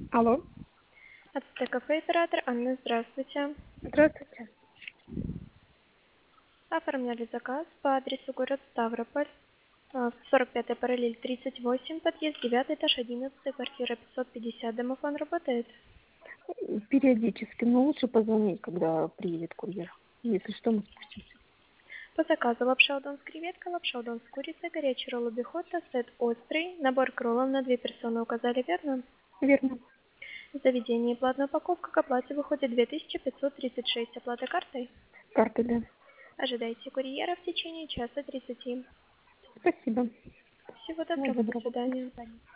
Алло, АТТ кафе оператор Анна, здравствуйте. здравствуйте. Оформляли заказ по адресу город Ставрополь, 45-я параллель 38, подъезд 9, этаж 11, квартира 550, домофон работает. Периодически, но лучше позвонить, когда приедет курьер. Если что, мы спустимся. По заказу лапша удон с креветкой, лапша удон с курицей, горячий ролл бихота, сет острый, набор кроллов на 2 персоны указали, верно? Верно. В заведении платная упаковка к оплате выходит 2536, оплата картой. Карты, да. Ожидайте курьера в течение часа 30. Спасибо. Всего Всего доброго, до доброго. До свидания. свидания.